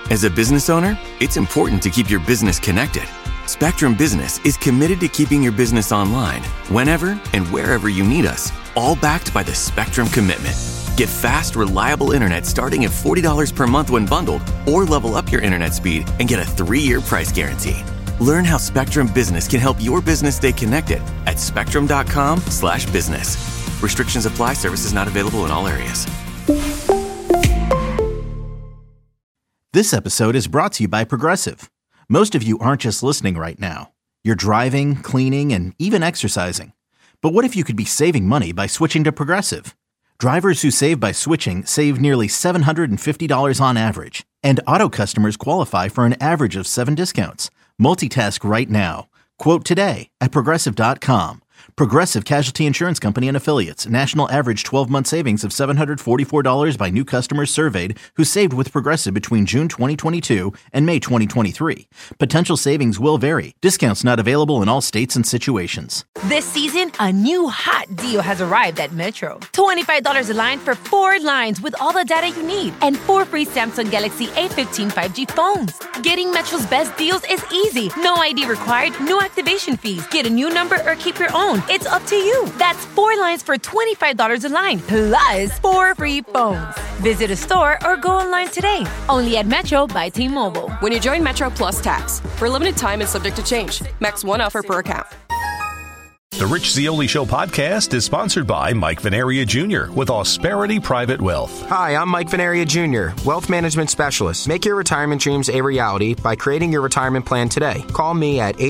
As a business owner, it's important to keep your business connected. Spectrum Business is committed to keeping your business online whenever and wherever you need us, all backed by the Spectrum Commitment. Get fast, reliable internet starting at $40 per month when bundled, or level up your internet speed and get a 3-year price guarantee. Learn how Spectrum Business can help your business stay connected at spectrum.com/business. Restrictions apply. Services not available in all areas. This episode is brought to you by Progressive. Most of you aren't just listening right now. You're driving, cleaning, and even exercising. But what if you could be saving money by switching to Progressive? Drivers who save by switching save nearly $750 on average. And auto customers qualify for an average of 7 discounts. Multitask right now. Quote today at Progressive.com. Progressive Casualty Insurance Company and Affiliates. National average 12-month savings of $744 by new customers surveyed who saved with Progressive between June 2022 and May 2023. Potential savings will vary. Discounts not available in all states and situations. This season, a new hot deal has arrived at Metro. $25 a line for 4 lines with all the data you need and 4 free Samsung Galaxy A15 5G phones. Getting Metro's best deals is easy. No ID required, no activation fees. Get a new number or keep your own. It's up to you. That's 4 lines for $25 a line, plus 4 free phones. Visit a store or go online today. Only at Metro by T-Mobile. When you join Metro Plus Tax, for a limited time and subject to change. Max 1 offer per account. The Rich Zeoli Show podcast is sponsored by Mike Venaria Jr. with Ausperity Private Wealth. Hi, I'm Mike Venaria Jr., Wealth Management Specialist. Make your retirement dreams a reality by creating your retirement plan today. Call me at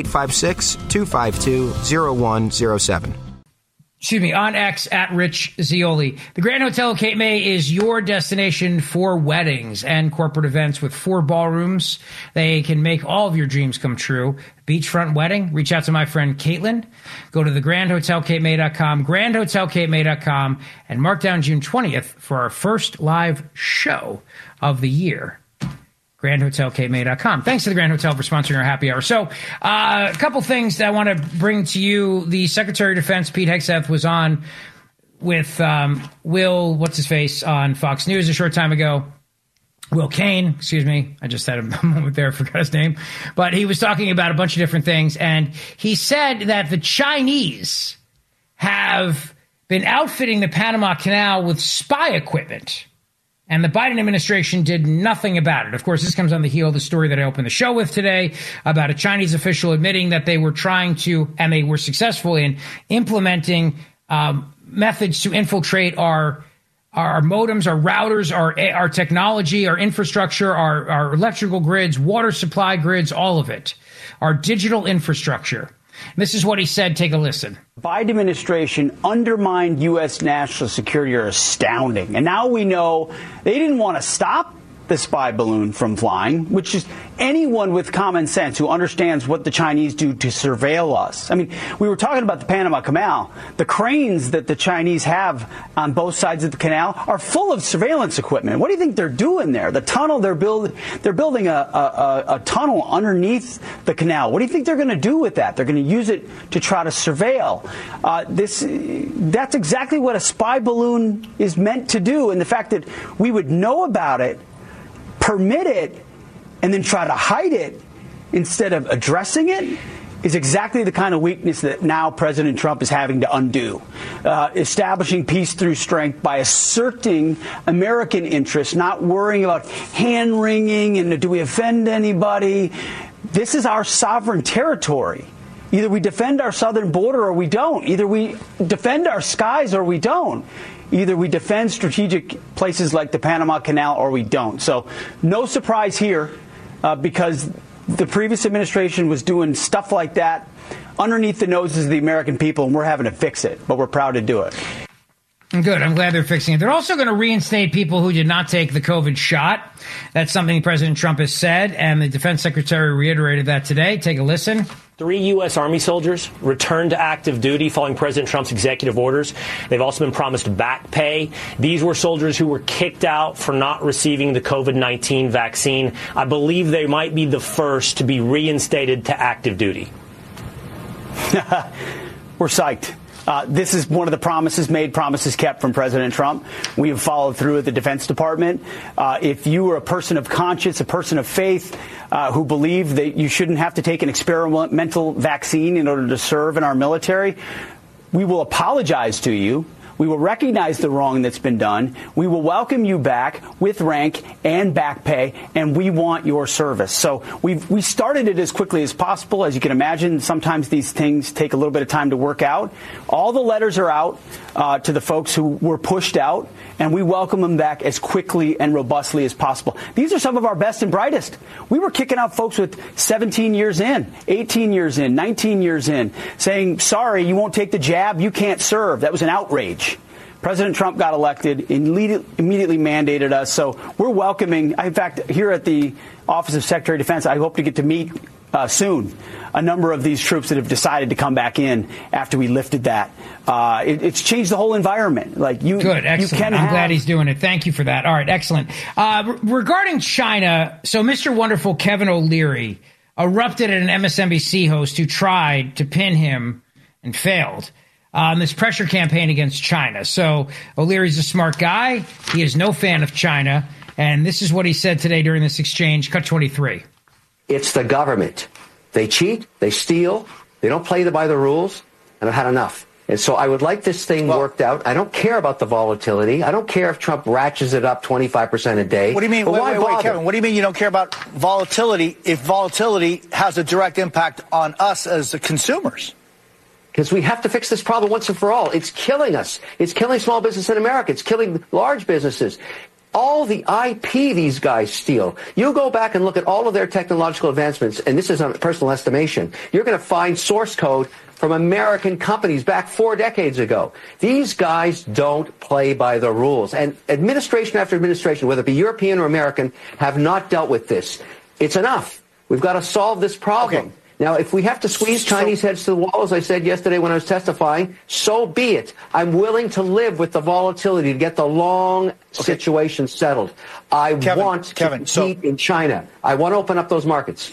856-252-0107. Excuse me, on X at Rich Zeoli. The Grand Hotel Cape May is your destination for weddings and corporate events with 4 ballrooms. They can make all of your dreams come true. Beachfront wedding, reach out to my friend Caitlin. Go to thegrandhotelcapemay.com, grandhotelcapemay.com, and mark down June 20th for our first live show of the year. GrandHotelCapeMay.com. Thanks to the Grand Hotel for sponsoring our happy hour. So, a couple things that I want to bring to you. The Secretary of Defense, Pete Hegseth, was on with Will, what's-his-face, on Fox News a short time ago. Will Kane, excuse me. I just had a moment there, forgot his name. But he was talking about a bunch of different things, and he said that the Chinese have been outfitting the Panama Canal with spy equipment. And the Biden administration did nothing about it. Of course, this comes on the heel of the story that I opened the show with today about a Chinese official admitting that they were trying to, and they were successful in, implementing methods to infiltrate our modems, our routers, our technology, our infrastructure, our electrical grids, water supply grids, all of it, our digital infrastructure. This is what he said. Take a listen. Biden administration undermined U.S. national security are astounding. And now we know they didn't want to stop the spy balloon from flying, which is anyone with common sense who understands what the Chinese do to surveil us. I mean, we were talking about the Panama Canal. The cranes that the Chinese have on both sides of the canal are full of surveillance equipment. What do you think they're doing there? The tunnel they're building a tunnel underneath the canal. What do you think they're going to do with that? They're going to use it to try to surveil. That's exactly what a spy balloon is meant to do. And the fact that we would know about it, permit it, and then try to hide it instead of addressing it is exactly the kind of weakness that now President Trump is having to undo. Establishing peace through strength by asserting American interests, not worrying about hand-wringing and do we offend anybody. This is our sovereign territory. Either we defend our southern border or we don't. Either we defend our skies or we don't. Either we defend strategic places like the Panama Canal or we don't. So no surprise here because the previous administration was doing stuff like that underneath the noses of the American people, and we're having to fix it. But we're proud to do it. Good. I'm glad they're fixing it. They're also going to reinstate people who did not take the COVID shot. That's something President Trump has said, and the defense secretary reiterated that today. Take a listen. 3 U.S. Army soldiers returned to active duty following President Trump's executive orders. They've also been promised back pay. These were soldiers who were kicked out for not receiving the COVID-19 vaccine. I believe they might be the first to be reinstated to active duty. We're psyched. This is one of the promises kept from President Trump. We have followed through at the Defense Department. If you are a person of conscience, a person of faith, who believe that you shouldn't have to take an experimental vaccine in order to serve in our military, we will apologize to you. We will recognize the wrong that's been done. We will welcome you back with rank and back pay, and we want your service. So we started it as quickly as possible. As you can imagine, sometimes these things take a little bit of time to work out. All the letters are out to the folks who were pushed out, and we welcome them back as quickly and robustly as possible. These are some of our best and brightest. We were kicking out folks with 17 years in, 18 years in, 19 years in, saying, sorry, you won't take the jab, you can't serve. That was an outrage. President Trump got elected, immediately mandated us. So we're welcoming, in fact, here at the Office of Secretary of Defense, I hope to get to meet soon a number of these troops that have decided to come back in after we lifted that. It's changed the whole environment. Good, excellent. I'm glad he's doing it. Thank you for that. All right, excellent. Regarding China, so Mr. Wonderful Kevin O'Leary erupted at an MSNBC host who tried to pin him and failed. This pressure campaign against China. So O'Leary's a smart guy. He is no fan of China. And this is what he said today during this exchange. Cut 23. It's the government. They cheat. They steal. They don't play by the rules. And I've had enough. And so I would like this thing worked out. I don't care about the volatility. I don't care if Trump ratchets it up 25% a day. What do you mean? Wait, Kevin. What do you mean you don't care about volatility if volatility has a direct impact on us as the consumers? Because we have to fix this problem once and for all. It's killing us. It's killing small business in America. It's killing large businesses. All the IP these guys steal. You go back and look at all of their technological advancements, and this is a personal estimation, you're going to find source code from American companies back 4 decades ago. These guys don't play by the rules. And administration after administration, whether it be European or American, have not dealt with this. It's enough. We've got to solve this problem. Okay. Now, if we have to squeeze Chinese heads to the wall, as I said yesterday when I was testifying, so be it. I'm willing to live with the volatility to get the long situation settled. I want to compete in China. I want to open up those markets.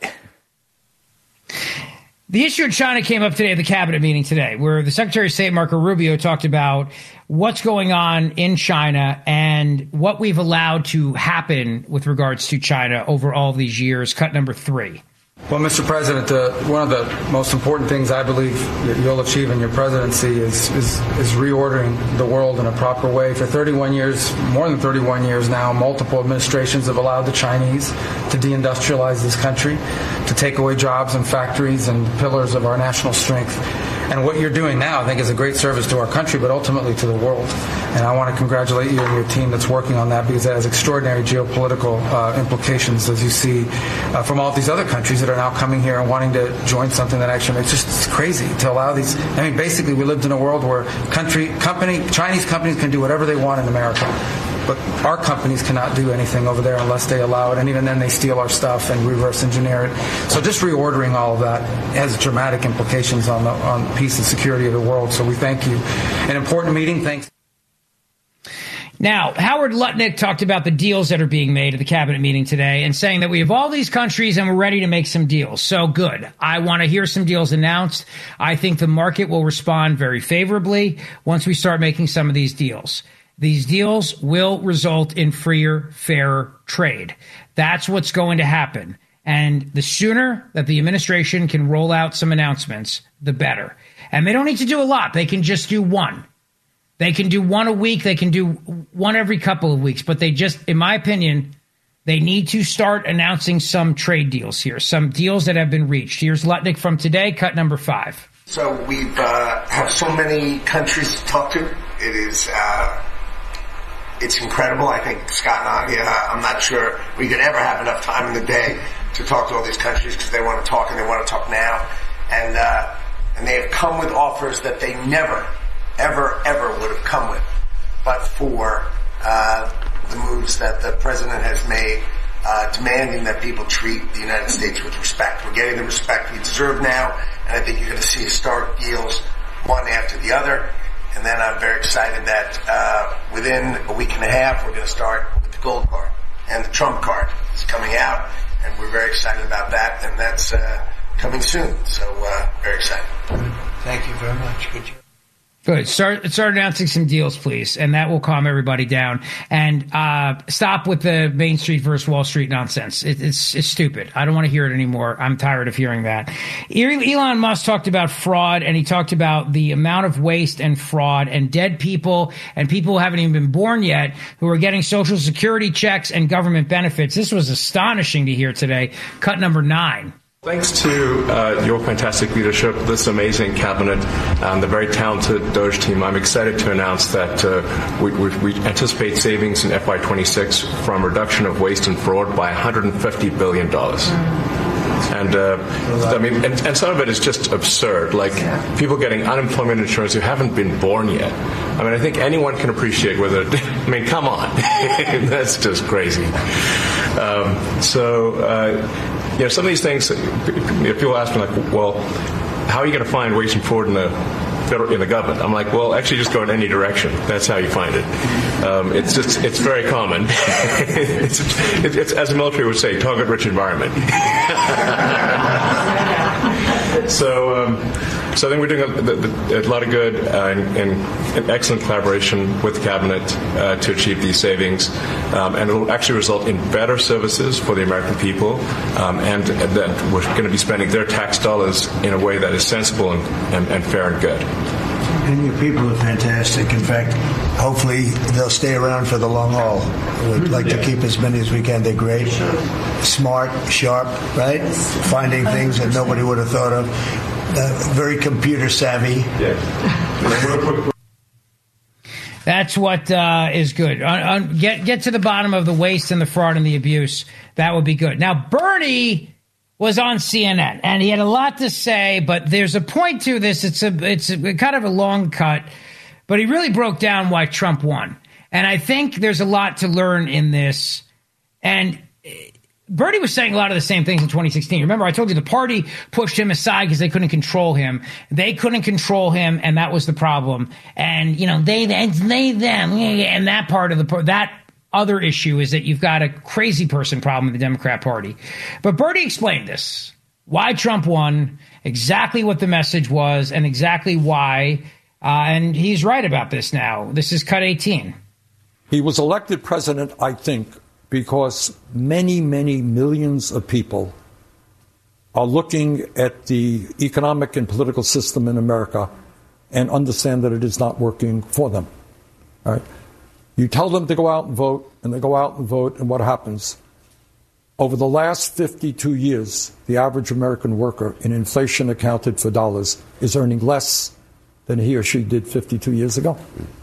The issue in China came up today at the cabinet meeting today, where the Secretary of State, Marco Rubio, talked about what's going on in China and what we've allowed to happen with regards to China over all these years. Cut number 3. Well, Mr. President, one of the most important things I believe you'll achieve in your presidency is reordering the world in a proper way. For 31 years, more than 31 years now, multiple administrations have allowed the Chinese to deindustrialize this country, to take away jobs and factories and pillars of our national strength. And what you're doing now, I think, is a great service to our country, but ultimately to the world. And I want to congratulate you and your team that's working on that, because it has extraordinary geopolitical implications, as you see, from all these other countries that are now coming here and wanting to join something that actually makes it's crazy to allow these. I mean, basically, we lived in a world where Chinese companies can do whatever they want in America. But our companies cannot do anything over there unless they allow it. And even then, they steal our stuff and reverse engineer it. So just reordering all of that has dramatic implications on the peace and security of the world. So we thank you. An important meeting. Thanks. Now, Howard Lutnick talked about the deals that are being made at the cabinet meeting today and saying that we have all these countries and we're ready to make some deals. So good. I want to hear some deals announced. I think the market will respond very favorably once we start making some of these deals. These deals will result in freer, fairer trade. That's what's going to happen. And the sooner that the administration can roll out some announcements, the better. And they don't need to do a lot. They can just do one. They can do one a week. They can do one every couple of weeks. But they just, in my opinion, they need to start announcing some trade deals here, some deals that have been reached. Here's Lutnick from today, cut number 5. So we have so many countries to talk to. It is... It's incredible. I think Scott and I'm not sure we could ever have enough time in the day to talk to all these countries because they want to talk and they want to talk now. And they have come with offers that they never, ever, ever would have come with, but for the moves that the president has made, demanding that people treat the United States with respect. We're getting the respect we deserve now, and I think you're going to see historic deals one after the other. And then I'm very excited that within a week and a half, we're going to start with the gold card. And the Trump card is coming out, and we're very excited about that, and that's coming soon. So very excited. Thank you very much. Good job. Good. Start announcing some deals, please, and that will calm everybody down. And stop with the Main Street versus Wall Street nonsense. It's stupid. I don't want to hear it anymore. I'm tired of hearing that. Elon Musk talked about fraud, and he talked about the amount of waste and fraud and dead people and people who haven't even been born yet who are getting Social Security checks and government benefits. This was astonishing to hear today. Cut number 9. Thanks to your fantastic leadership, this amazing cabinet, and the very talented Doge team, I'm excited to announce that we anticipate savings in FY26 from reduction of waste and fraud by $150 billion. And I mean, and some of it is just absurd. Like people getting unemployment insurance who haven't been born yet. I mean, I think anyone can appreciate whether. I mean, come on, that's just crazy. You know, some of these things, people ask me, like, well, how are you going to find waste and fraud in the government? I'm like, well, actually just go in any direction. That's how you find it. It's very common. it's as the military would say, target-rich environment. So I think we're doing a lot of good and excellent collaboration with the cabinet to achieve these savings, and it will actually result in better services for the American people, and that we're going to be spending their tax dollars in a way that is sensible and fair and good. And your people are fantastic. In fact, hopefully they'll stay around for the long haul. We'd like to keep as many as we can. They're great, smart, sharp, right? Finding things that nobody would have thought of. Very computer savvy. Yeah. That's what is good. Get to the bottom of the waste and the fraud and the abuse. That would be good. Now, Bernie was on CNN, and he had a lot to say, but there's a point to this. It's a kind of a long cut, but he really broke down why Trump won. And I think there's a lot to learn in this. And Bernie was saying a lot of the same things in 2016. Remember, I told you the party pushed him aside because they couldn't control him. They couldn't control him, and that was the problem. And, you know, they, them, and that part of that other issue is that you've got a crazy person problem in the Democrat Party. But Bernie explained this, why Trump won, exactly what the message was, and exactly why. And he's right about this now. This is cut 18. He was elected president, I think, because many, many millions of people are looking at the economic and political system in America and understand that it is not working for them. All right? You tell them to go out and vote, and they go out and vote, and what happens? Over the last 52 years, the average American worker, in inflation accounted for dollars, is earning less than he or she did 52 years ago.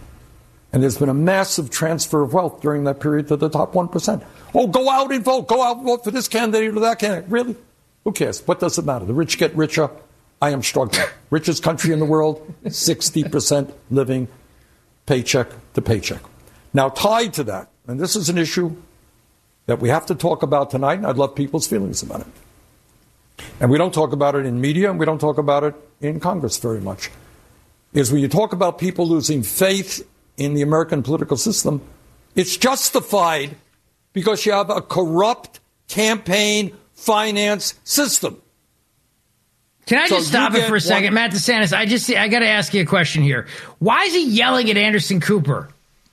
And there's been a massive transfer of wealth during that period to the top 1%. Oh, go out and vote. Go out and vote for this candidate or that candidate. Really? Who cares? What does it matter? The rich get richer. I am struggling. Richest country in the world, 60% living paycheck to paycheck. Now, tied to that, and this is an issue that we have to talk about tonight, and I'd love people's feelings about it. And we don't talk about it in media, and we don't talk about it in Congress very much, is when you talk about people losing faith in the American political system, it's justified because you have a corrupt campaign finance system. Can I just stop it for a second? Matt DeSantis, I got to ask you a question here. Why is he yelling at Anderson Cooper?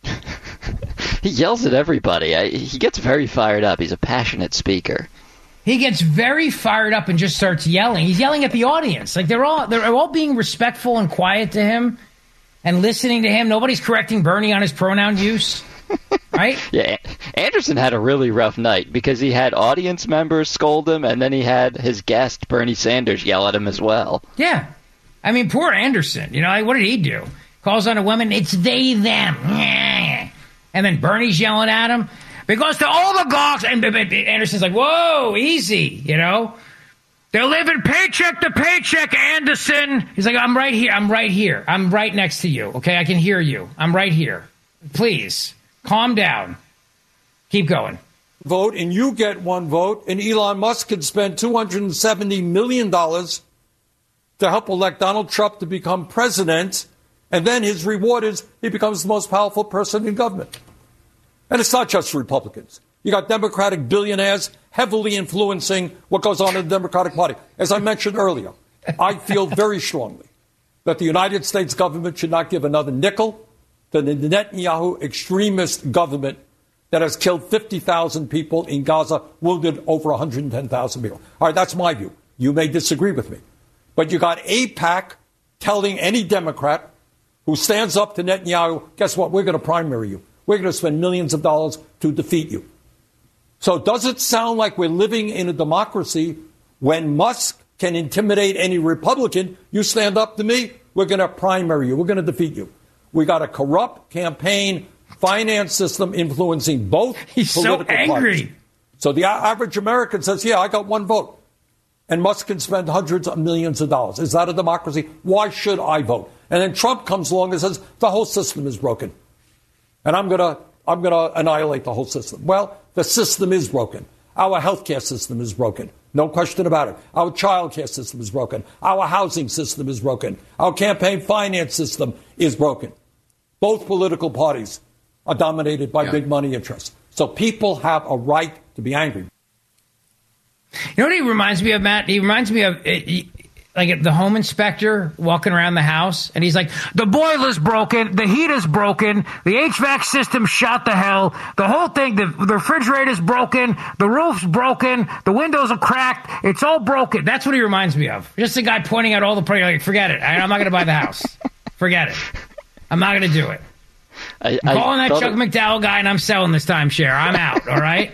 He yells at everybody. He gets very fired up. He's a passionate speaker. He gets very fired up and just starts yelling. He's yelling at the audience. Like they're all being respectful and quiet to him and listening to him. Nobody's correcting Bernie on his pronoun use. Right? Yeah, Anderson had a really rough night because he had audience members scold him, and then he had his guest, Bernie Sanders, yell at him as well. Yeah. I mean, poor Anderson. You know, like, what did he do? Calls on a woman, it's they, them. And then Bernie's yelling at him. Because the oligarchs, and Anderson's like, whoa, easy, you know? They're living paycheck to paycheck, Anderson. He's like, I'm right here. I'm right here. I'm right next to you. Okay, I can hear you. I'm right here. Please, calm down. Keep going. Vote, and you get one vote, and Elon Musk can spend $270 million to help elect Donald Trump to become president, and then his reward is he becomes the most powerful person in government. And it's not just Republicans. You got Democratic billionaires heavily influencing what goes on in the Democratic Party. As I mentioned earlier, I feel very strongly that the United States government should not give another nickel to the Netanyahu extremist government that has killed 50,000 people in Gaza, wounded over 110,000 people. All right, that's my view. You may disagree with me. But you got AIPAC telling any Democrat who stands up to Netanyahu, guess what, we're going to primary you. We're going to spend millions of dollars to defeat you. So does it sound like we're living in a democracy when Musk can intimidate any Republican? You stand up to me, we're going to primary you. We're going to defeat you. We got a corrupt campaign finance system influencing both political so angry. parties. So the average American says, yeah, I got one vote. And Musk can spend hundreds of millions of dollars. Is that a democracy? Why should I vote? And then Trump comes along and says, the whole system is broken. And I'm going to annihilate the whole system. Well, the system is broken. Our healthcare system is broken. No question about it. Our child care system is broken. Our housing system is broken. Our campaign finance system is broken. Both political parties are dominated by big money interests. So people have a right to be angry. You know what he reminds me of, Matt? He reminds me of like the home inspector walking around the house, and he's like, the boiler's broken, the heater's broken, the HVAC system shot to hell, the whole thing, the refrigerator's broken, the roof's broken, the windows are cracked, it's all broken. That's what he reminds me of. Just a guy pointing out all the problems, like, forget it, I'm not going to buy the house. Forget it. I'm not going to do it. I'm calling that Chuck McDowell guy, and I'm selling this timeshare. I'm out, all right?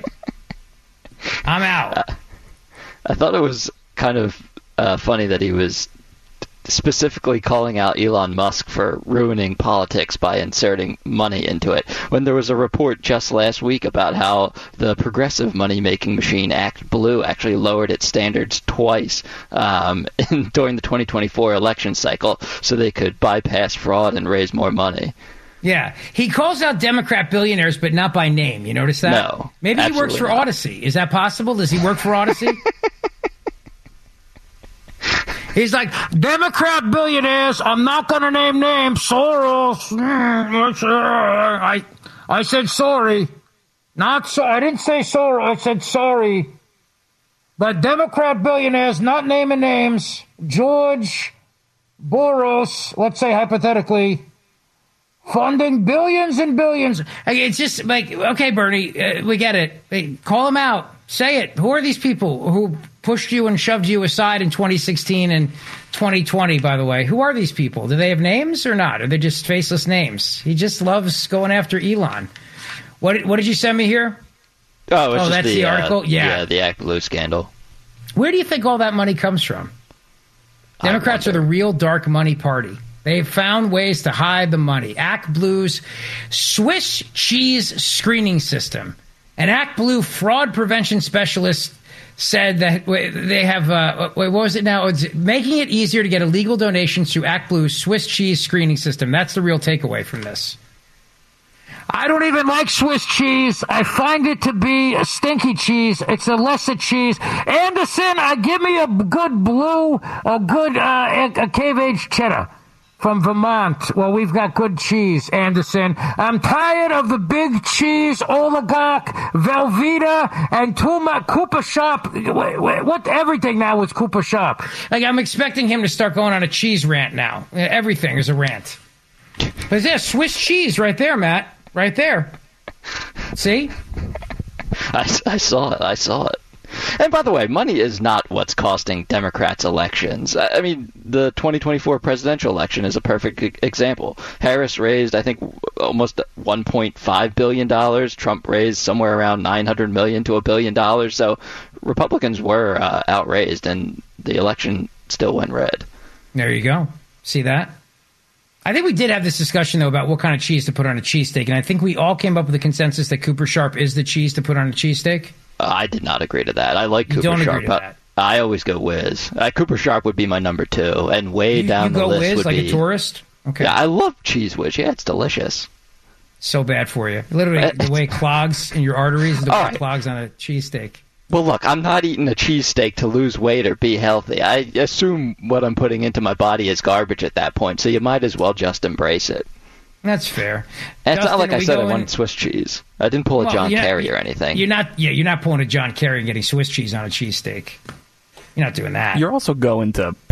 I'm out. I thought it was kind of funny that he was specifically calling out Elon Musk for ruining politics by inserting money into it, when there was a report just last week about how the progressive money-making machine ActBlue actually lowered its standards twice during the 2024 election cycle so they could bypass fraud and raise more money. Yeah, he calls out Democrat billionaires, but not by name. You notice that? No. Maybe he works for Odyssey. Is that possible? Does he work for Odyssey? He's like, Democrat billionaires, I'm not going to name names. Soros. I said sorry. I didn't say sorry. I said sorry. But Democrat billionaires, not naming names. George Soros, let's say hypothetically, funding billions and billions. It's just like, okay, Bernie, we get it. Hey, call them out. Say it. Who are these people who pushed you and shoved you aside in 2016 and 2020, by the way? Who are these people? Do they have names or not? Are they just faceless names? He just loves going after Elon. What did you send me here? Oh, that's the article? Yeah, the ActBlue scandal. Where do you think all that money comes from? Democrats are the real dark money party. They've found ways to hide the money. ActBlue's Swiss cheese screening system. An ActBlue fraud prevention specialist said that they have, what was it now? It's making it easier to get illegal donations through ActBlue's Swiss cheese screening system. That's the real takeaway from this. I don't even like Swiss cheese. I find it to be a stinky cheese. It's a lesser cheese. Anderson, give me a good blue, a cave-aged cheddar from Vermont. Well, we've got good cheese, Anderson. I'm tired of the big cheese oligarch, Velveeta, and Cooper Sharp. What? Everything now is Cooper Sharp. Like, I'm expecting him to start going on a cheese rant now. Everything is a rant. But there's Swiss cheese right there, Matt. Right there. See? I saw it. And by the way, money is not what's costing Democrats elections. I mean, the 2024 presidential election is a perfect example. Harris raised, I think, almost $1.5 billion. Trump raised somewhere around $900 million to $1 billion. So Republicans were outraised, and the election still went red. There you go. See that? I think we did have this discussion, though, about what kind of cheese to put on a cheesesteak, and I think we all came up with a consensus that Cooper Sharp is the cheese to put on a cheesesteak. I did not agree to that. I like Cooper Sharp, but I always go Whiz. Cooper Sharp would be my number 2, and way down the list Whiz, would like be... a tourist? Okay. Yeah, I love Cheese Whiz. Yeah, it's delicious. So bad for you. Literally, the way it clogs in your arteries, the way it clogs on a cheesesteak. Well, look, I'm not eating a cheesesteak to lose weight or be healthy. I assume what I'm putting into my body is garbage at that point, so you might as well just embrace it. That's fair. And it's not like I said I wanted Swiss cheese. I didn't pull a John Kerry or anything. You're not pulling a John Kerry and getting Swiss cheese on a cheesesteak. You're not doing that. You're also going to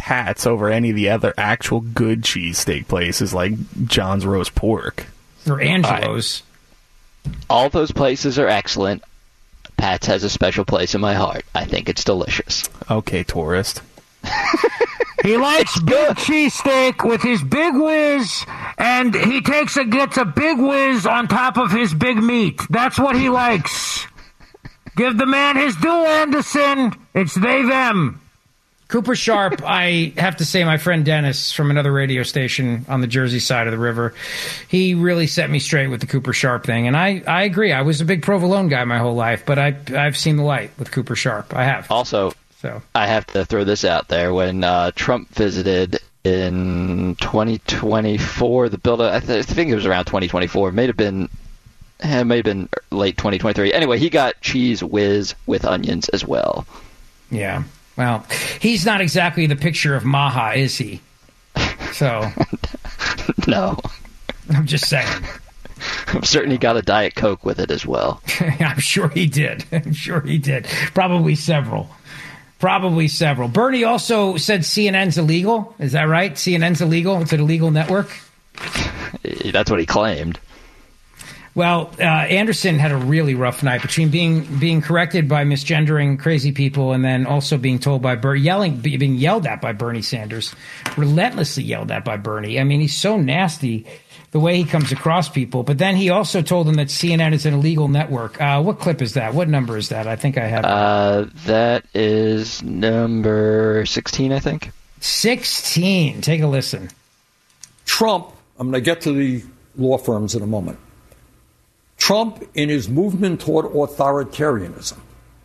Pat's over any of the other actual good cheesesteak places like John's Roast Pork. Or Angelo's. All those places are excellent. Pat's has a special place in my heart. I think it's delicious. Okay, tourist. He likes big cheesesteak with his big whiz, and he gets a big whiz on top of his big meat. That's what he likes. Give the man his due, Anderson. It's they, them. Cooper Sharp, I have to say, my friend Dennis from another radio station on the Jersey side of the river, he really set me straight with the Cooper Sharp thing. And I agree. I was a big provolone guy my whole life, but I've seen the light with Cooper Sharp. I have. Also, I have to throw this out there. When Trump visited in 2024, the build, I think it was around 2024. It may have been late 2023. Anyway, he got cheese whiz with onions as well. Yeah. Well, he's not exactly the picture of Maha, is he? So. No. I'm just saying. I'm certain he got a Diet Coke with it as well. I'm sure he did. Probably several. Bernie also said CNN's illegal. Is that right? CNN's illegal? It's an illegal network? That's what he claimed. Well, Anderson had a really rough night between being corrected by misgendering crazy people and then also being told by being yelled at by Bernie Sanders, relentlessly yelled at by Bernie. I mean, he's so nasty the way he comes across people. But then he also told them that CNN is an illegal network. What clip is that? What number is that? I think I have. That is number 16, I think. 16. Take a listen. Trump, I'm going to get to the law firms in a moment. Trump, in his movement toward authoritarianism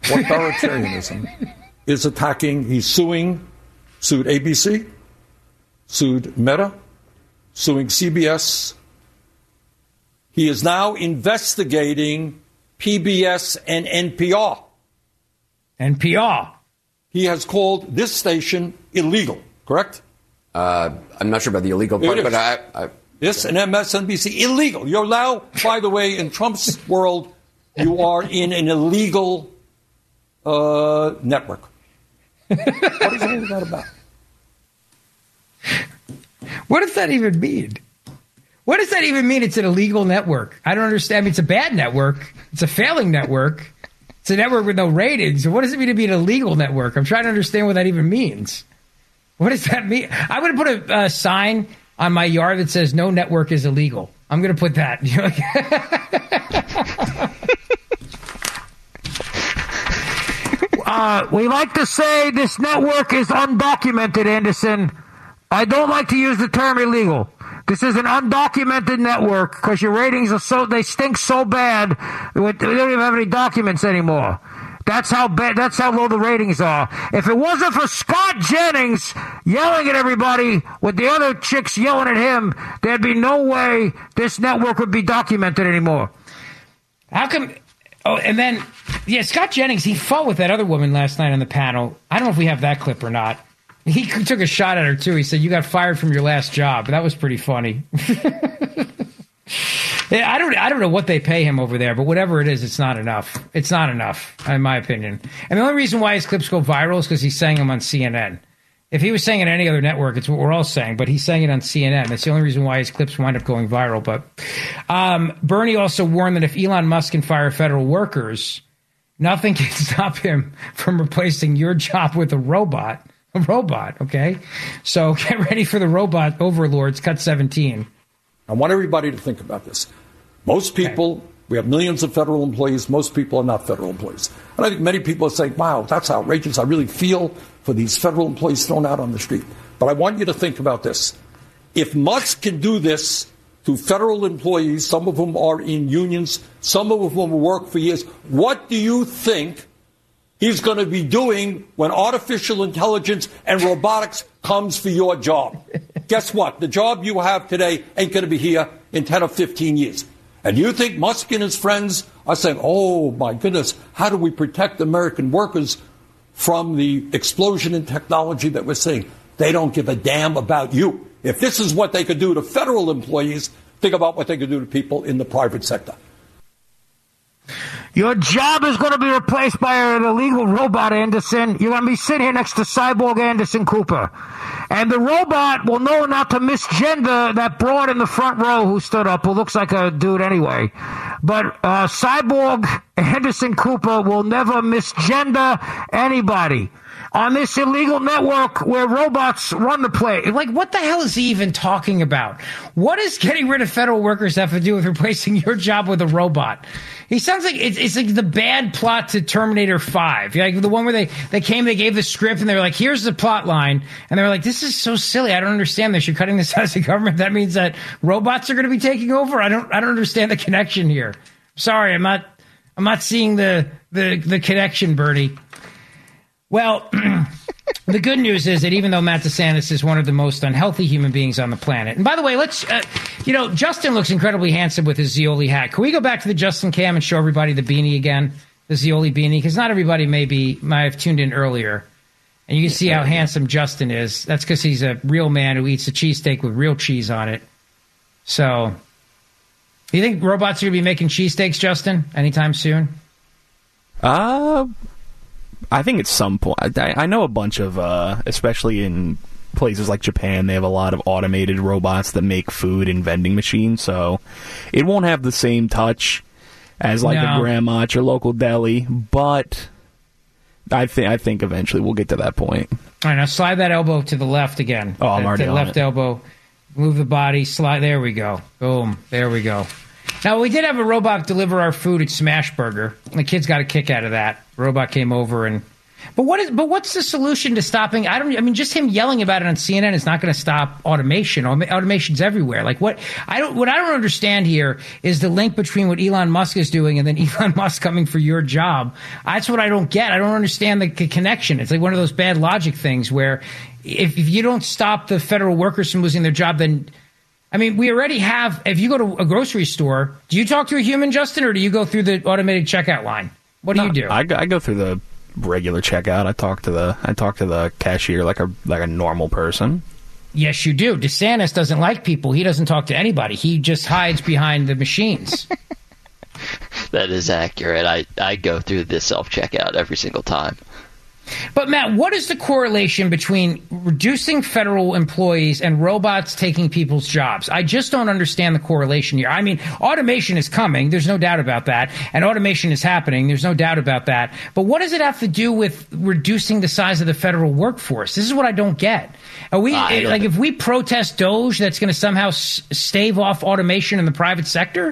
is attacking, he's sued ABC, sued Meta, suing CBS. He is now investigating PBS and NPR. He has called this station illegal, correct? I'm not sure about the illegal part, but I This and MSNBC, illegal. You're now, by the way, in Trump's world, you are in an illegal network. What is all that about? What does that even mean? What does that even mean? It's an illegal network. I don't understand. I mean, it's a bad network. It's a failing network. It's a network with no ratings. So what does it mean to be an illegal network? I'm trying to understand what that even means. What does that mean? I'm going to put a sign on my yard that says no network is illegal. I'm going to put that. We like to say this network is undocumented, Anderson. I don't like to use the term illegal. This is an undocumented network because your ratings are they stink so bad, we don't even have any documents anymore. That's how bad. That's how low the ratings are. If it wasn't for Scott Jennings yelling at everybody with the other chicks yelling at him, there'd be no way this network would be documented anymore. How come? Oh, and then, Scott Jennings, he fought with that other woman last night on the panel. I don't know if we have that clip or not. He took a shot at her, too. He said, you got fired from your last job. That was pretty funny. I don't know what they pay him over there, but whatever it is, it's not enough. It's not enough, in my opinion. And the only reason why his clips go viral is because he's saying them on CNN. If he was saying it on any other network, it's what we're all saying, but he's saying it on CNN. That's the only reason why his clips wind up going viral. But Bernie also warned that if Elon Musk can fire federal workers, nothing can stop him from replacing your job with a robot. A robot, okay? So get ready for the robot overlords, cut 17. I want everybody to think about this. Most people, we have millions of federal employees. Most people are not federal employees. And I think many people are saying, wow, that's outrageous. I really feel for these federal employees thrown out on the street. But I want you to think about this. If Musk can do this to federal employees, some of whom are in unions, some of whom work for years, what do you think he's going to be doing when artificial intelligence and robotics comes for your job? Guess what? The job you have today ain't going to be here in 10 or 15 years. And you think Musk and his friends are saying, oh, my goodness, how do we protect American workers from the explosion in technology that we're seeing? They don't give a damn about you. If this is what they could do to federal employees, think about what they could do to people in the private sector. Your job is going to be replaced by an illegal robot, Anderson. You're going to be sitting here next to Cyborg Anderson Cooper. And the robot will know not to misgender that broad in the front row who stood up, who looks like a dude anyway. But Cyborg Anderson Cooper will never misgender anybody. On this illegal network where robots run the play. Like, what the hell is he even talking about? What does getting rid of federal workers have to do with replacing your job with a robot? He sounds like it's like the bad plot to Terminator 5. Like the one where they gave the script, and they were like, here's the plot line. And they were like, this is so silly. I don't understand this. You're cutting the size of government. That means that robots are going to be taking over? I don't understand the connection here. Sorry, I'm not seeing the connection, Bernie. Well, the good news is that even though Matt DeSantis is one of the most unhealthy human beings on the planet, and by the way, let's, Justin looks incredibly handsome with his Zioli hat. Can we go back to the Justin cam and show everybody the beanie again, the Zioli beanie? Because not everybody might have tuned in earlier. And you can see how handsome Justin is. That's because he's a real man who eats a cheesesteak with real cheese on it. So, do you think robots are going to be making cheesesteaks, Justin, anytime soon? I think at some point. I know a bunch of, especially in places like Japan, they have a lot of automated robots that make food in vending machines, so it won't have the same touch as like a grandma at your local deli, but I think eventually we'll get to that point. All right, now slide that elbow to the left again. Oh, I'm already on left it. Elbow. Move the body. Slide. There we go. Boom. There we go. Now, we did have a robot deliver our food at Smashburger. The kids got a kick out of that. The robot came over and... But what's the solution to stopping... just him yelling about it on CNN is not going to stop automation. Automation's everywhere. Like, what I don't understand here is the link between what Elon Musk is doing and then Elon Musk coming for your job. That's what I don't get. I don't understand the connection. It's like one of those bad logic things where if you don't stop the federal workers from losing their job, then... we already have... If you go to a grocery store, do you talk to a human, Justin, or do you go through the automated checkout line? What do you do? I go through the regular checkout. I talk to the cashier like a normal person. Yes, you do. DeSantis doesn't like people. He doesn't talk to anybody. He just hides behind the machines. That is accurate. I go through this self-checkout every single time. But, Matt, what is the correlation between reducing federal employees and robots taking people's jobs? I just don't understand the correlation here. Automation is coming. There's no doubt about that. And automation is happening. There's no doubt about that. But what does it have to do with reducing the size of the federal workforce? This is what I don't get. If we protest DOGE, that's going to somehow stave off automation in the private sector?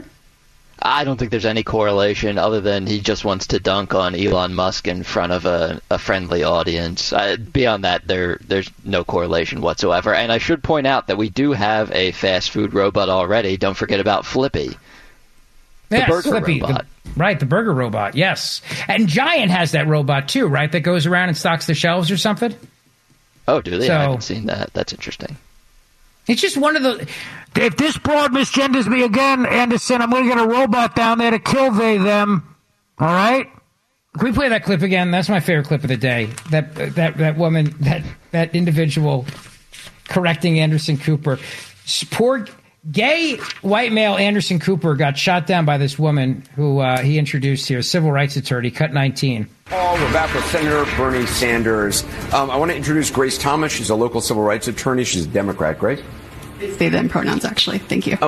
I don't think there's any correlation other than he just wants to dunk on Elon Musk in front of a friendly audience. Beyond that, there's no correlation whatsoever. And I should point out that we do have a fast food robot already. Don't forget about Flippy. The burger robot. The burger robot, yes. And Giant has that robot too, right? That goes around and stocks the shelves or something? Oh, do they? I haven't seen that. That's interesting. It's just one of the... If this broad misgenders me again, Anderson, I'm going to get a robot down there to kill them. All right? Can we play that clip again? That's my favorite clip of the day. That woman, that individual correcting Anderson Cooper. Poor gay white male Anderson Cooper got shot down by this woman who he introduced here, civil rights attorney, Cut 19. We're back with Senator Bernie Sanders. I want to introduce Grace Thomas. She's a local civil rights attorney. She's a Democrat. Grace? They them pronouns, actually. Thank you. Oh.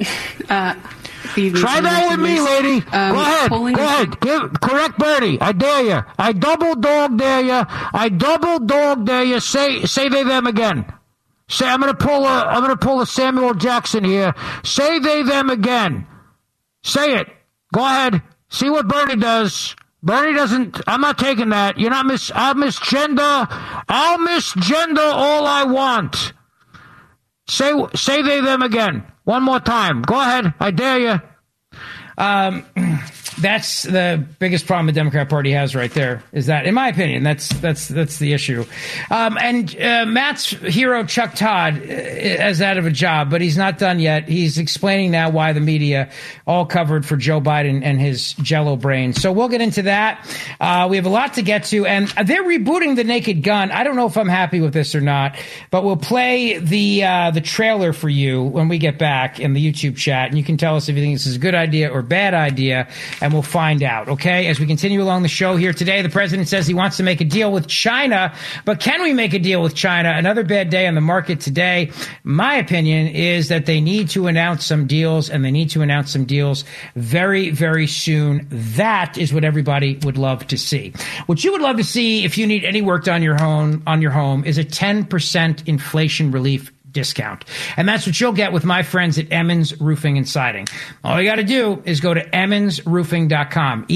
Try that with me, lady. Go ahead. Correct Bernie. I dare you. I double dog dare you. Say they them again. Say I'm gonna pull a Samuel Jackson here. Say they them again. Say it. Go ahead. See what Bernie does. Bernie doesn't. I'm not taking that. You're not I'll misgender all I want. Say they them again. One more time. Go ahead. I dare you. That's the biggest problem the Democrat Party has right there, is that, in my opinion, that's the issue. And Matt's hero, Chuck Todd, is out of a job, but he's not done yet. He's explaining now why the media all covered for Joe Biden and his Jell-O brain. So we'll get into that. We have a lot to get to, and they're rebooting The Naked Gun. I don't know if I'm happy with this or not, but we'll play the trailer for you when we get back in the YouTube chat, and you can tell us if you think this is a good idea or bad idea and we'll find out, okay? As we continue along the show here today, the president says he wants to make a deal with China, but can we make a deal with China? Another bad day on the market today. My opinion is that they need to announce some deals, and they need to announce some deals very, very soon. That is what everybody would love to see. What you would love to see if you need any work done on your home is a 10% inflation relief discount. And that's what you'll get with my friends at Emmons Roofing and Siding. All you got to do is go to emmonsroofing.com,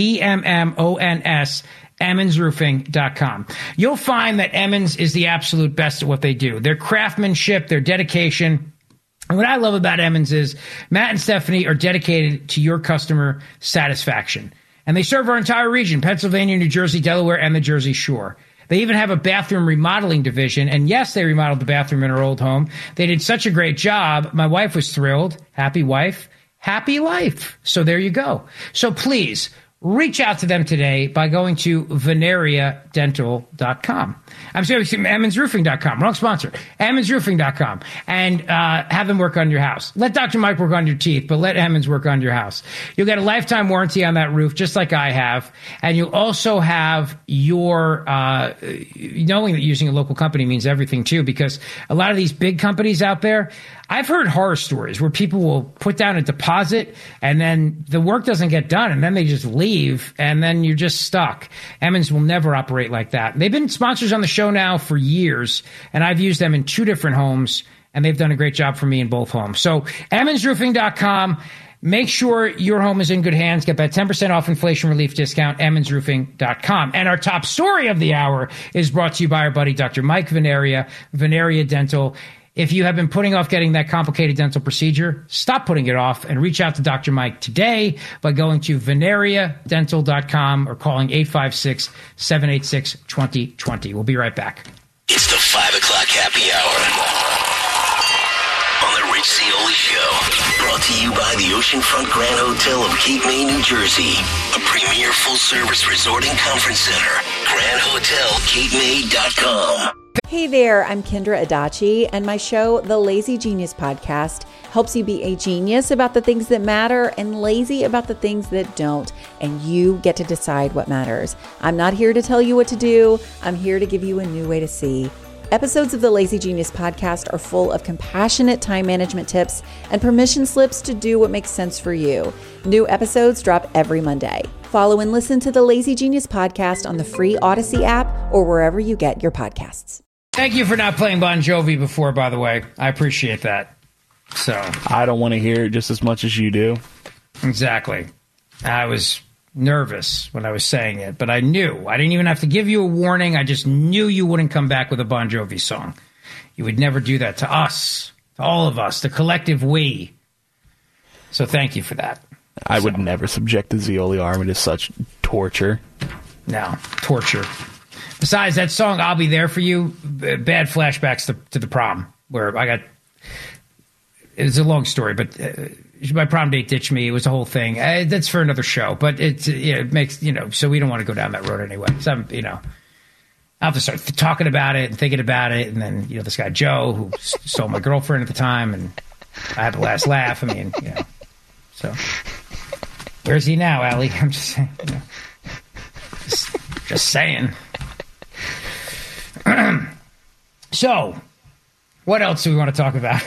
EMMONS, emmonsroofing.com. You'll find that Emmons is the absolute best at what they do. Their craftsmanship, their dedication. And what I love about Emmons is Matt and Stephanie are dedicated to your customer satisfaction. And they serve our entire region, Pennsylvania, New Jersey, Delaware, and the Jersey Shore. They even have a bathroom remodeling division. And yes, they remodeled the bathroom in our old home. They did such a great job. My wife was thrilled. Happy wife, happy life. So there you go. So please reach out to them today by going to veneriadental.com. I'm sorry, emmonsroofing.com. Wrong sponsor. emmonsroofing.com. And have them work on your house. Let Dr. Mike work on your teeth, but let Emmons work on your house. You'll get a lifetime warranty on that roof, just like I have. And you'll also have your, knowing that using a local company means everything too, because a lot of these big companies out there, I've heard horror stories where people will put down a deposit and then the work doesn't get done and then they just leave and then you're just stuck. Emmons will never operate like that. They've been sponsors on the show now for years, and I've used them in 2 different homes, and they've done a great job for me in both homes. So emmonsroofing.com. Make sure your home is in good hands. Get that 10% off inflation relief discount, emmonsroofing.com. And our top story of the hour is brought to you by our buddy, Dr. Mike Veneria, Veneria Dental. If you have been putting off getting that complicated dental procedure, stop putting it off and reach out to Dr. Mike today by going to veneriadental.com or calling 856-786-2020. We'll be right back. It's the 5 o'clock happy hour on the Rich Zeoli Show. Brought to you by the Oceanfront Grand Hotel of Cape May, New Jersey. A premier full-service resort and conference center. GrandHotelCapeMay.com. Hey there, I'm Kendra Adachi, and my show, The Lazy Genius Podcast, helps you be a genius about the things that matter and lazy about the things that don't, and you get to decide what matters. I'm not here to tell you what to do. I'm here to give you a new way to see. Episodes of the Lazy Genius Podcast are full of compassionate time management tips and permission slips to do what makes sense for you. New episodes drop every Monday. Follow and listen to the Lazy Genius Podcast on the free Odyssey app or wherever you get your podcasts. Thank you for not playing Bon Jovi before, by the way. I appreciate that. So I don't want to hear it just as much as you do. Exactly. I was nervous when I was saying it, but I knew. I didn't even have to give you a warning. I just knew you wouldn't come back with a Bon Jovi song. You would never do that to us, to all of us, the collective we. So thank you for that. I would never subject the Zeoli Army to such torture. No, torture. Besides, that song, I'll Be There For You, bad flashbacks to the prom, where I got... It's a long story, but my prom date ditched me. It was a whole thing. That's for another show, but it makes, so we don't want to go down that road anyway. So, I'll have to start talking about it and thinking about it, and then, this guy Joe, who stole my girlfriend at the time, and I had the last laugh. So... Where's he now, Allie? I'm just saying. Just saying. So, what else do we want to talk about?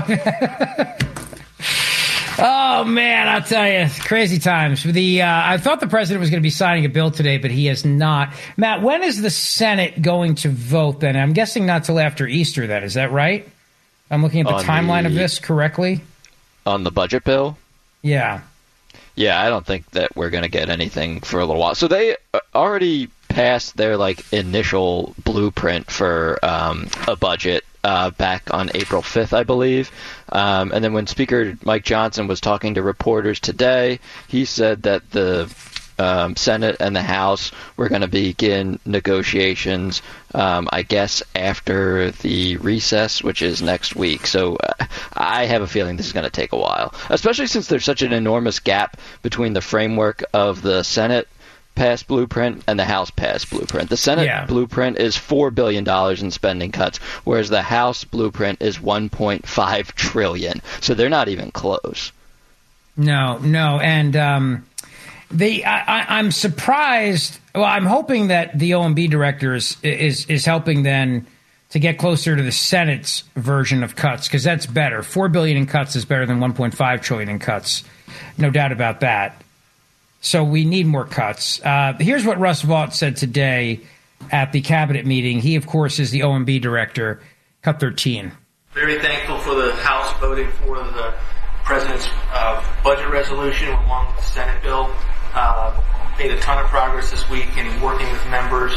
Oh, man, I'll tell you. Crazy times. I thought the president was going to be signing a bill today, but he is not. Matt, when is the Senate going to vote then? I'm guessing not till after Easter then. Is that right? I'm looking at the timeline of this correctly? On the budget bill? Yeah. Yeah, I don't think that we're going to get anything for a little while. So they already passed their initial blueprint for a budget back on April 5th, I believe. And then when Speaker Mike Johnson was talking to reporters today, he said that the Senate and the House were going to begin negotiations, I guess, after the recess, which is next week. So I have a feeling this is going to take a while, especially since there's such an enormous gap between the framework of the Senate passed blueprint and the House passed blueprint. The Senate blueprint is $4 billion in spending cuts, whereas the House blueprint is $1.5 trillion. So they're not even close. No. And I'm surprised. Well, I'm hoping that the OMB director is helping then to get closer to the Senate's version of cuts, because that's better. $4 billion in cuts is better than $1.5 trillion in cuts. No doubt about that. So we need more cuts. Here's what Russ Vought said today at the cabinet meeting. He, of course, is the OMB director. Cut 13. Very thankful for the House voting for the President's budget resolution along with the Senate bill. Made a ton of progress this week in working with members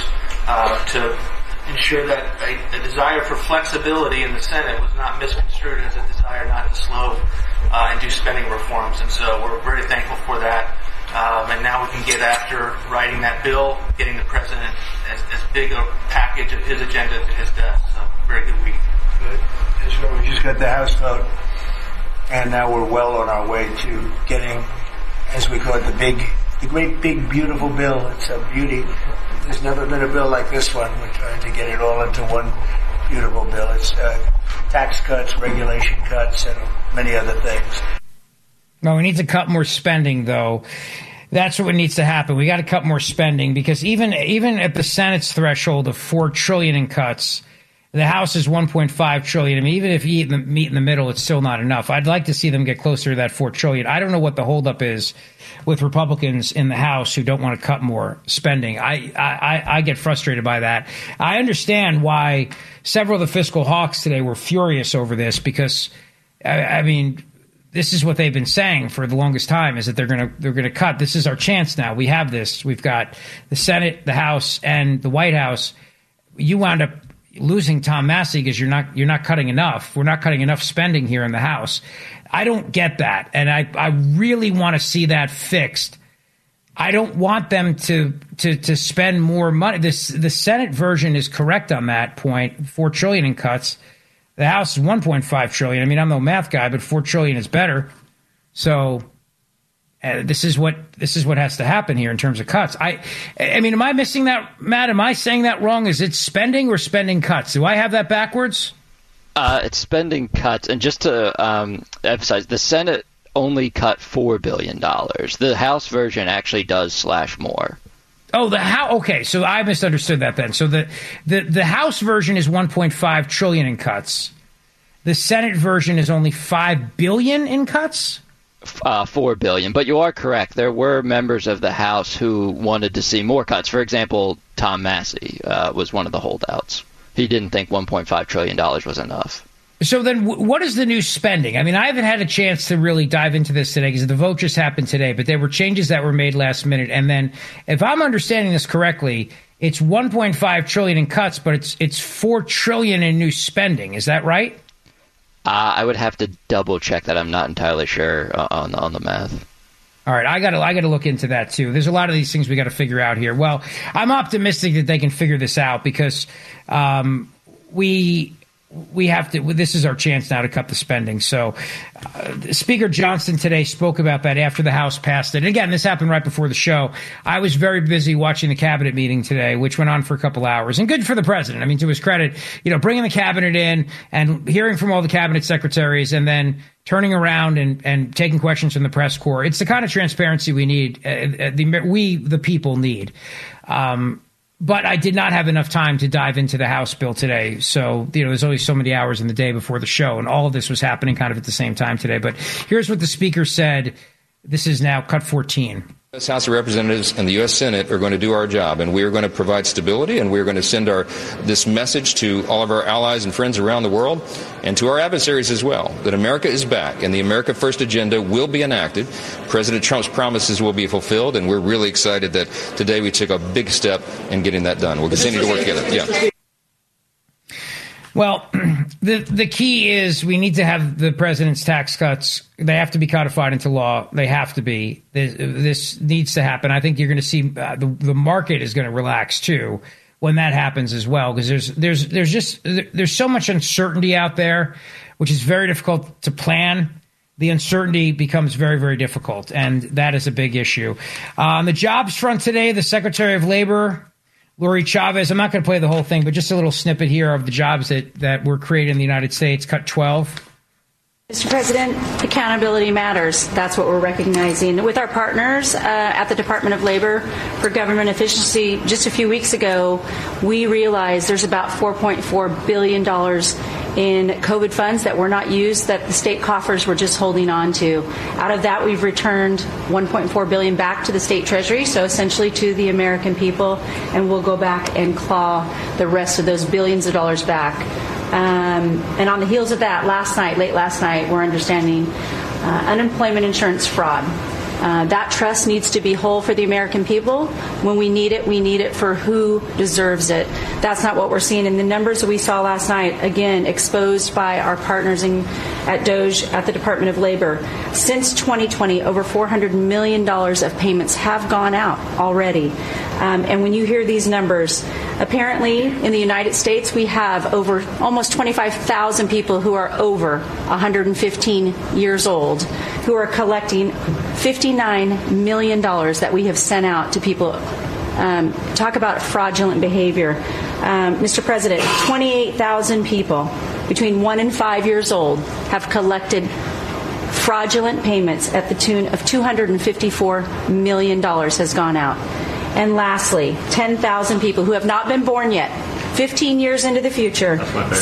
to ensure that a desire for flexibility in the Senate was not misconstrued as a desire not to slow and do spending reforms. And so we're very thankful for that. And now we can get after writing that bill, getting the President as big a package of his agenda to his desk. So very good week. Good. As you know, we just got the House vote, and now we're well on our way to getting, as we call it, the great big beautiful bill. It's a beauty. There's never been a bill like this one. We're trying to get it all into one beautiful bill. It's tax cuts, regulation cuts, and many other things. No, we need to cut more spending, though. That's what needs to happen. We got to cut more spending, because even at the Senate's threshold of $4 trillion in cuts, the House is $1.5 trillion. I mean, even if you meet in the middle, it's still not enough. I'd like to see them get closer to that $4 trillion. I don't know what the holdup is with Republicans in the House who don't want to cut more spending. I get frustrated by that. I understand why several of the fiscal hawks today were furious over this, because, I mean, this is what they've been saying for the longest time, is that they're gonna cut. This is our chance now. We have this. We've got the Senate, the House, and the White House. You wound up losing Tom Massey because you're not cutting enough. We're not cutting enough spending here in the House. I don't get that, and I really want to see that fixed. I don't want them to spend more money. The Senate version is correct on that point. $4 trillion in cuts. The House is $1.5 trillion. I mean, I'm no math guy, but $4 trillion is better. So this is what has to happen here in terms of cuts. I mean, am I missing that, Matt? Am I saying that wrong? Is it spending or spending cuts? Do I have that backwards? It's spending cuts, and just to emphasize, the Senate only cut $4 billion. The House version actually does slash more. Oh, okay, so I misunderstood that then. So the House version is $1.5 trillion in cuts. The Senate version is only $5 billion in cuts? $4 billion. But you are correct. There were members of the House who wanted to see more cuts. For example, Tom Massey was one of the holdouts. He didn't think $1.5 trillion was enough. So then what is the new spending? I mean, I haven't had a chance to really dive into this today because the vote just happened today, but there were changes that were made last minute. And then if I'm understanding this correctly, it's $1.5 trillion in cuts, but it's $4 trillion in new spending. Is that right? I would have to double check that. I'm not entirely sure on the math. All right, I got to look into that too. There's a lot of these things we got to figure out here. Well, I'm optimistic that they can figure this out because we have to. This is our chance now to cut the spending. So, Speaker Johnston today spoke about that after the House passed it. And again, this happened right before the show. I was very busy watching the cabinet meeting today, which went on for a couple hours, and good for the president. I mean, to his credit, bringing the cabinet in and hearing from all the cabinet secretaries, and then turning around and taking questions from the press corps. It's the kind of transparency we need. We, the people, need. But I did not have enough time to dive into the House bill today. So, there's only so many hours in the day before the show. And all of this was happening kind of at the same time today. But here's what the Speaker said. This is now cut 14. The U.S. House of Representatives and the U.S. Senate are going to do our job, and we are going to provide stability, and we are going to send this message to all of our allies and friends around the world, and to our adversaries as well, that America is back, and the America First agenda will be enacted. President Trump's promises will be fulfilled, and we're really excited that today we took a big step in getting that done. We'll continue to work together. Yeah. Well, the key is we need to have the president's tax cuts. They have to be codified into law. They have to be. This needs to happen. I think you're going to see the market is going to relax too when that happens as well, because there's so much uncertainty out there, which is very difficult to plan. The uncertainty becomes very, very difficult, and that is a big issue. On the jobs front today, the Secretary of Labor, Lori Chavez, I'm not going to play the whole thing, but just a little snippet here of the jobs that were created in the United States, cut 12. Mr. President, accountability matters. That's what we're recognizing. With our partners at the Department of Labor for Government Efficiency, just a few weeks ago, we realized there's about $4.4 billion in COVID funds that were not used, that the state coffers were just holding on to. Out of that, we've returned $1.4 billion back to the state treasury, so essentially to the American people, and we'll go back and claw the rest of those billions of dollars back. And on the heels of that, late last night, we're understanding unemployment insurance fraud. That trust needs to be whole for the American people. When we need it for who deserves it. That's not what we're seeing. And the numbers that we saw last night, again, exposed by our partners at DOGE at the Department of Labor. Since 2020, over $400 million of payments have gone out already. And when you hear these numbers, apparently in the United States, we have over almost 25,000 people who are over 115 years old who are collecting $59 million that we have sent out to people. Talk about fraudulent behavior. Mr. President, 28,000 people between 1 and 5 years old have collected fraudulent payments at the tune of $254 million has gone out. And lastly, 10,000 people who have not been born yet, 15 years into the future,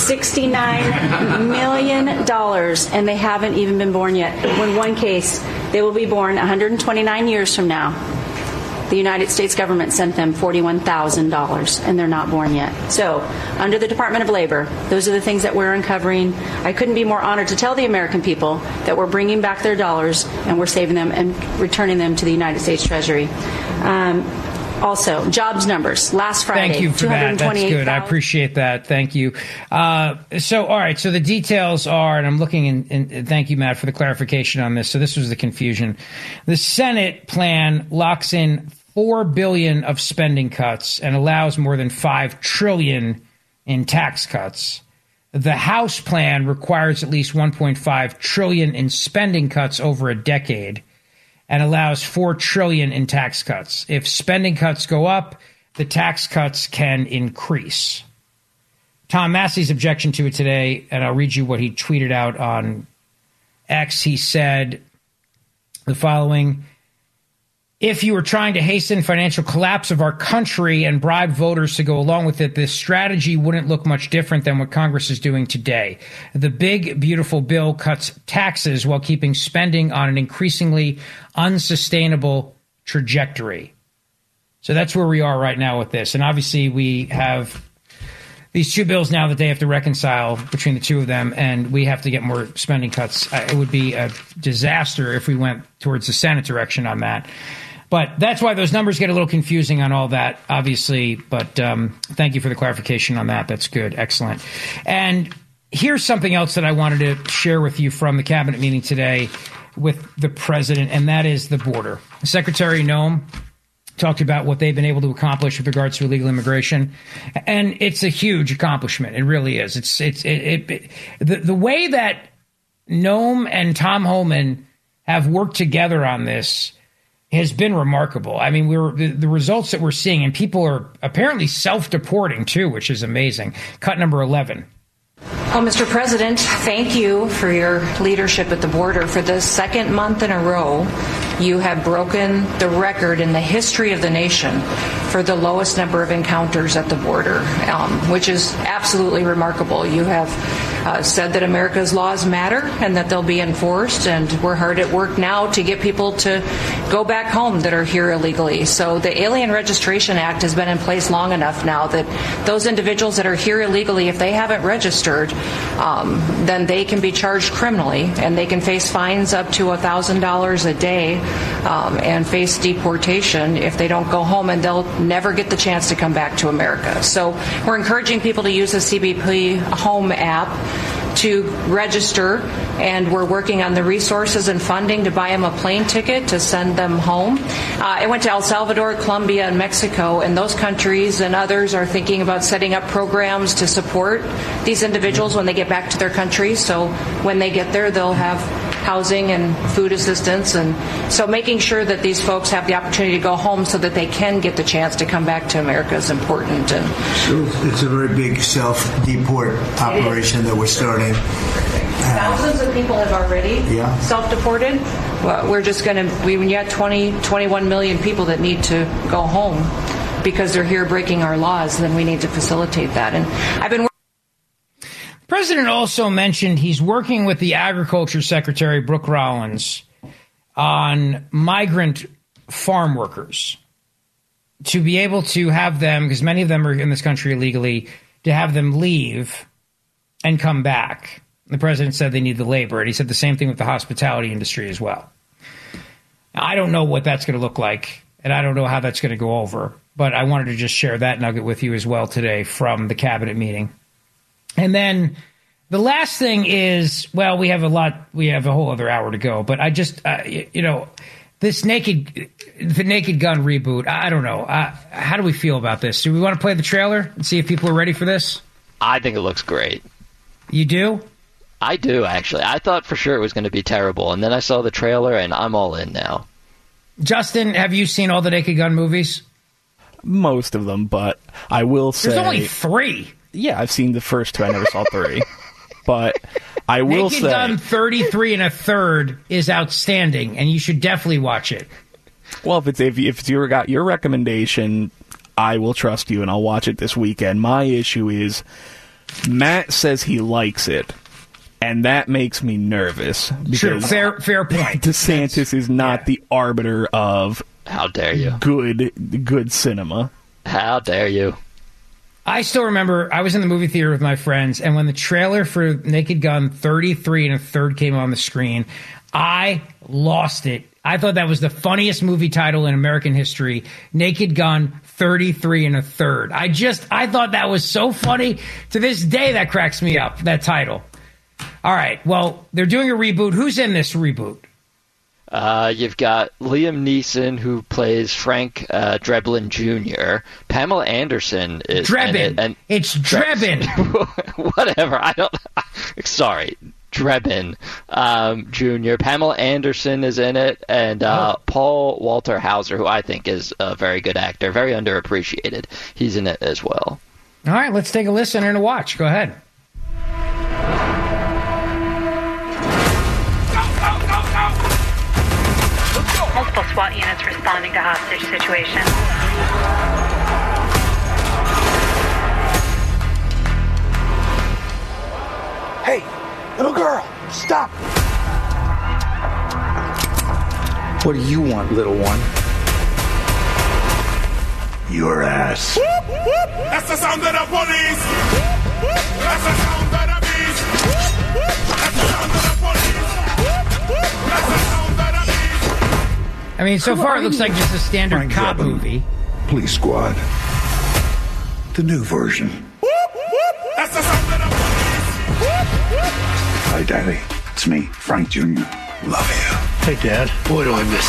$69 million, and they haven't even been born yet. In one case, they will be born 129 years from now. The United States government sent them $41,000, and they're not born yet. So, under the Department of Labor, those are the things that we're uncovering. I couldn't be more honored to tell the American people that we're bringing back their dollars, and we're saving them and returning them to the United States Treasury. Also, jobs numbers. Last Friday, thank you for that. That's good. I appreciate that. Thank you. All right. So the details are, and I'm looking, and thank you, Matt, for the clarification on this. So this was the confusion. The Senate plan locks in $4 billion of spending cuts and allows more than $5 trillion in tax cuts. The House plan requires at least $1.5 trillion in spending cuts over a decade, and allows $4 trillion in tax cuts. If spending cuts go up, the tax cuts can increase. Tom Massey's objection to it today, and I'll read you what he tweeted out on X. He said the following: if you were trying to hasten financial collapse of our country and bribe voters to go along with it, this strategy wouldn't look much different than what Congress is doing today. The big, beautiful bill cuts taxes while keeping spending on an increasingly unsustainable trajectory. So that's where we are right now with this. And obviously we have these two bills now that they have to reconcile between the two of them, and we have to get more spending cuts. It would be a disaster if we went towards the Senate direction on that. But that's why those numbers get a little confusing on all that, obviously. But thank you for the clarification on that. That's good. Excellent. And here's something else that I wanted to share with you from the cabinet meeting today with the president, and that is the border. Secretary Noem talked about what they've been able to accomplish with regards to illegal immigration, and it's a huge accomplishment. It really is. The way that Noem and Tom Homan have worked together on this has been remarkable. I mean, the results that we're seeing, and people are apparently self-deporting too, which is amazing. Cut number 11. Well, Mr. President, thank you for your leadership at the border. For the second month in a row, you have broken the record in the history of the nation for the lowest number of encounters at the border, which is absolutely remarkable. You have said that America's laws matter and that they'll be enforced, and we're hard at work now to get people to go back home that are here illegally. So the Alien Registration Act has been in place long enough now that those individuals that are here illegally, if they haven't registered, then they can be charged criminally, and they can face fines up to $1,000 a day and face deportation if they don't go home, and they'll never get the chance to come back to America. So we're encouraging people to use the CBP Home app to register, and we're working on the resources and funding to buy them a plane ticket to send them home. I went to El Salvador, Colombia, and Mexico, and those countries and others are thinking about setting up programs to support these individuals when they get back to their countries. So when they get there, they'll have housing and food assistance, and so making sure that these folks have the opportunity to go home so that they can get the chance to come back to America is important. And so it's a very big self-deport operation that we're starting. Thousands of people have already self-deported. Well, we're just going to, when you have 21 million people that need to go home because they're here breaking our laws, then we need to facilitate that. And I've been. The president also mentioned he's working with the Agriculture Secretary, Brooke Rollins, on migrant farm workers to be able to have them, because many of them are in this country illegally, to have them leave and come back. The president said they need the labor, and he said the same thing with the hospitality industry as well. Now, I don't know what that's going to look like, and I don't know how that's going to go over, but I wanted to just share that nugget with you as well today from the cabinet meeting. And then the last thing is, well, we have a whole other hour to go, but I just, this the Naked Gun reboot, I don't know. How do we feel about this? Do we want to play the trailer and see if people are ready for this? I think it looks great. You do? I do, actually. I thought for sure it was going to be terrible, and then I saw the trailer, and I'm all in now. Justin, have you seen all the Naked Gun movies? Most of them, but I will say... There's only 3. Yeah, I've seen the first 2. I never saw 3. But I will say... Naked Gun 33 1/3 is outstanding, and you should definitely watch it. Well, if it's your recommendation, I will trust you, and I'll watch it this weekend. My issue is Matt says he likes it, and that makes me nervous. True, fair point. DeSantis is not the arbiter of... How dare you? Good cinema. How dare you? I still remember I was in the movie theater with my friends, and when the trailer for Naked Gun 33 1/3 came on the screen, I lost it. I thought that was the funniest movie title in American history. Naked Gun 33 1/3. I thought that was so funny. To this day, that cracks me up, that title. All right, well, they're doing a reboot. Who's in this reboot? You've got Liam Neeson, who plays Frank Drebin Jr. Pamela Anderson is Drebin. And it's Drebin. Whatever. Sorry. Drebin Jr. Pamela Anderson is in it, and Paul Walter Hauser, who I think is a very good actor, very underappreciated. He's in it as well. All right, let's take a listen and a watch. Go ahead. Multiple SWAT units responding to hostage situation. Hey, little girl, stop. What do you want, little one? Your ass. That's the sound of the police. That's the sound of the beast. That's the sound of the police. That's the sound of the beast. I mean, so far it looks like just a standard Frank cop Drebin. movie. Police Squad. The new version. That's the sound of the police. Hi, Daddy. It's me, Frank Jr. Love you. Hey, Dad. Boy, do I miss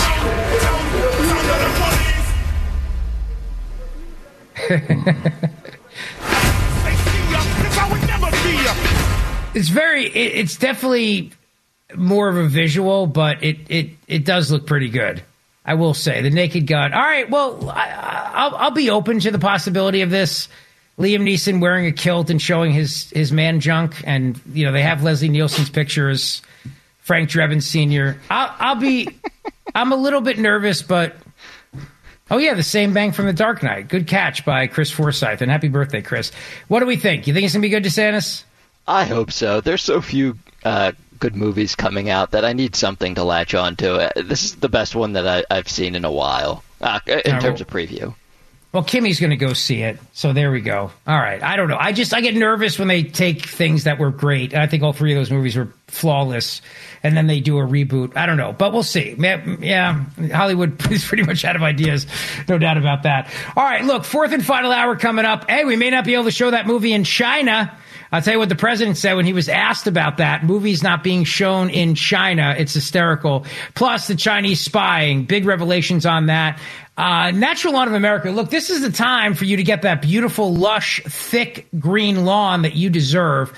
It's definitely more of a visual, but it does look pretty good. I will say the Naked Gun. All right, well, I'll be open to the possibility of this. Liam Neeson wearing a kilt and showing his man junk, and they have Leslie Nielsen's picture as Frank Drebin Sr. I'm a little bit nervous, but oh yeah, the same bang from The Dark Knight. Good catch by Chris Forsyth, and happy birthday, Chris. What do we think? You think it's gonna be good, DeSantis? I hope so. There's so few good movies coming out that I need something to latch on to. This is the best one that I've seen in a while in terms of preview. Well, Kimmy's going to go see it, so there we go. All right, I don't know. I get nervous when they take things that were great, and I think all 3 of those movies were flawless, and then they do a reboot. I don't know, but we'll see. Yeah, Hollywood is pretty much out of ideas, no doubt about that. All right, look, 4th and final hour coming up. Hey, we may not be able to show that movie in China. I'll tell you what the president said when he was asked about that. Movies not being shown in China. It's hysterical. Plus the Chinese spying. Big revelations on that. Natural Lawn of America. Look, this is the time for you to get that beautiful, lush, thick green lawn that you deserve.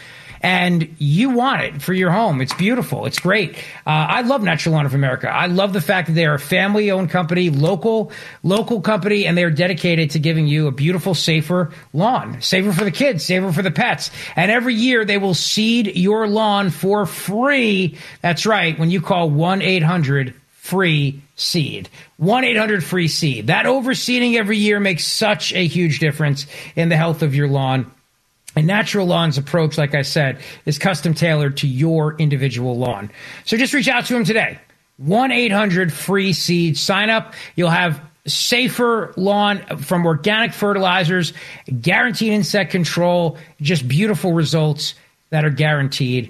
and you want it for your home. It's beautiful. It's great. I love Natural Lawn of America. I love the fact that they are a family-owned company, local company, and they're dedicated to giving you a beautiful, safer lawn. Safer for the kids, safer for the pets. And every year they will seed your lawn for free. That's right. When you call 1-800-FREE-SEED. 1-800-FREE-SEED. That overseeding every year makes such a huge difference in the health of your lawn. And Natural Lawn's approach, like I said, is custom tailored to your individual lawn. So just reach out to them today. 1-800-FREE-SEED. Sign up. You'll have safer lawn from organic fertilizers, guaranteed insect control, just beautiful results that are guaranteed.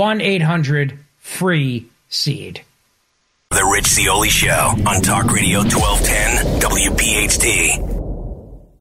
1-800-FREE-SEED. The Rich Zeoli Show on Talk Radio 1210 WPHT.